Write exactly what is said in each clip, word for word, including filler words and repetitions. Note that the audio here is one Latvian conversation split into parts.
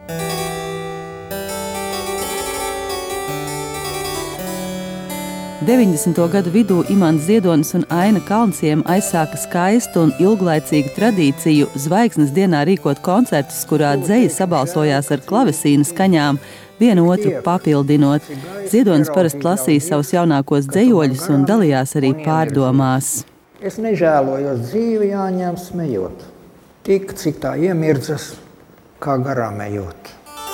deviņdesmito gadu vidū Imants Ziedonis un Aina Kalnciema aizsāka skaistu un ilglaicīgu tradīciju Zvaigznes dienā rīkot koncertus, kurā dzeji sabalsojās ar klavesīnu skaņām, vienu otru papildinot. Ziedonis parasti lasīja savus jaunākos dzejoļus un dalījās arī pārdomās. Es nežēlojos dzīvi, jāņem smejot. Tik, cik tā iemirdzas, kā garām ejot.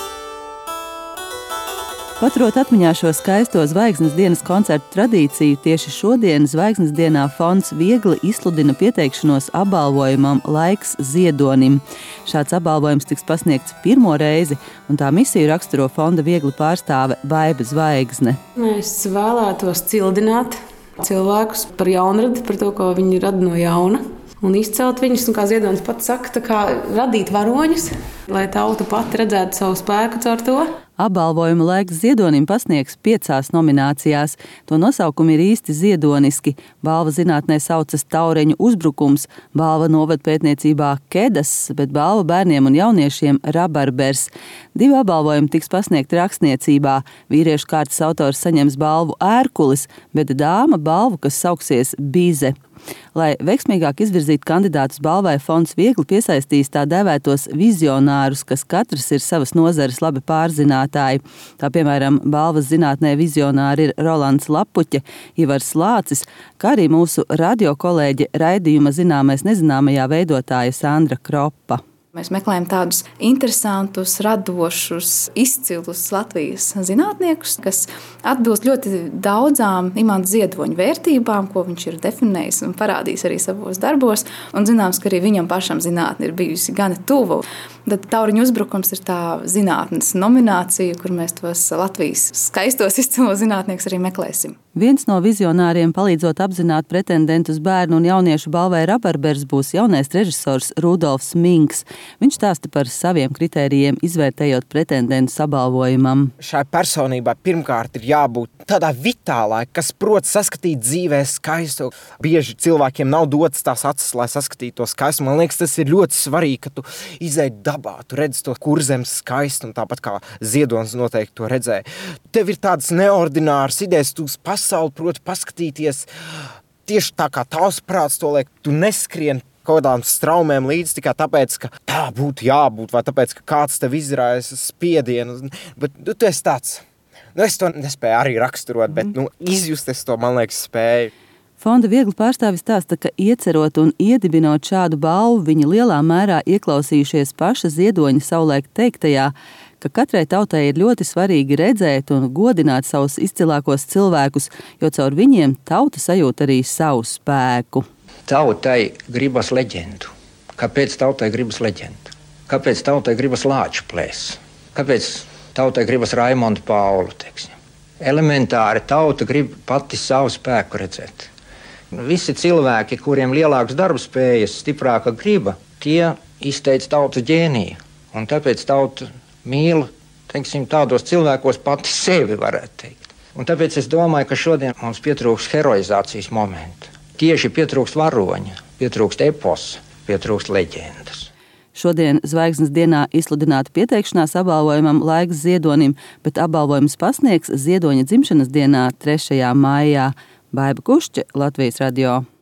Paturot atmiņā šo skaisto Zvaigznes dienas koncertu tradīciju, tieši šodien Zvaigznes dienā fonds viegli izsludina pieteikšanos apbalvojumam Laiks Ziedonim. Šāds apbalvojums tiks pasniegts pirmo reizi, un tā misiju raksturo fonda viegli pārstāve Baiba Zvaigzne. Mēs vēlētos cildināt cilvēkus par jaunradi, par to, ko viņi rada no jauna. Un izcelt viņus, un kā Ziedonis pats saka, tā kā radīt varoņus, lai tauta pati redzētu savu spēku caur to. Apbalvojumu Laiks Ziedonim pasniegs piecās nominācijās. To nosaukumi ir īsti ziedoniski. Balva zinātnē saucas Taureņu uzbrukums, balva novadpētniecībā Kedas, bet balva bērniem un jauniešiem Rabarbers. Divi apbalvojumi tiks pasniegti rakstniecībā. Vīriešu kārtas autors saņems balvu Ērkulis, bet dāma balvu, kas sauksies Bize. Lai veiksmīgāk izvirzītu kandidātus balvai, fonds viegli piesaistīs tā dēvētos vizionārus, kas katrs ir savas nozares labi pārzinātāji. Tā piemēram, balvas zinātnē vizionāri ir Rolands Lapuķe, Ivars Lācis, kā arī mūsu radio kolēģe raidījuma Zināmais nezināmajā veidotāja Sandra Kropa. Mēs meklējam tādus interesantus, radošus, izcilus Latvijas zinātniekus, kas atbilst ļoti daudzām Imanta Ziedoņa vērtībām, ko viņš ir definējis un parādījis arī savos darbos. Un zināms, ka arī viņam pašam zinātne ir bijusi gana tuvu. Tad Tauriņu uzbrukums ir tā zinātnes nominācija, kur mēs tos Latvijas skaistos izcilos zinātniekus arī meklēsim. Viens no vizionāriem, palīdzot apzināt pretendentus bērnu un jauniešu balvai Rabarbers, būs jaunais režisors Rudolfs Minks. Viņš stāsta par saviem kritērijiem, izvērtējot pretendentus apbalvojumam. Šai personībai pirmkārt ir jābūt tādā vitālai, kas prot saskatīt dzīvē skaistu. Bieži cilvēkiem nav dotas tās acis, lai saskatītu to skaistu. Man liekas, tas ir ļoti svarīgi, ka tu izej dabā, tu redz to kurzemes skaistu, un tāpat kā Ziedonis noteikti to redzēja. Tev ir tādas neordināras idejas, tu uz pasauli proti paskatīties tieši tā kā tavs prāts to liek, tu neskrien kaut kādām straumēm līdz tikai tāpēc, ka tā būtu jābūt, vai tāpēc, ka kāds tev izraisa spiedienu, bet nu, tu esi tāds. Nu, es to nespēju arī raksturot, bet nu, izjust es to, man liekas, spēju. Fonda viegli pārstāvis stāsta, ka iecerot un iedibinot šādu balvu, viņi lielā mērā ieklausījušies paša Ziedoņa savulaik teiktajā, ka katrai tautai ir ļoti svarīgi redzēt un godināt savus izcilākos cilvēkus, jo caur viņiem tauta sajūt arī savu spēku. Tautai gribas leģendu. Kāpēc tautai gribas leģendu? Kāpēc tautai gribas Lāča plēs? Kāpēc tautai gribas Raimondu Paulu, teiksim? Elementāri tauta grib pati savu spēku redzēt. Visi cilvēki, kuriem lielāks darbspējas, stiprāka griba, tie izteica tautas ģēniju. Un tāpēc tauta mīl, teiksim, tādos cilvēkos pati sevi, varētu teikt. Un tāpēc es domāju, ka šodien mums pietrūks heroizācijas momenta. Tieši pietrūkst varoņa, pietrūkst eposa, pietrūkst leģendas. Šodien Zvaigznes dienā izsludināta pieteikšanās apbalvojumam Laiks Ziedonim, bet apbalvojums pasniegs Ziedoņa dzimšanas dienā trešajā maijā. Baiba Kušķe, Latvijas radio.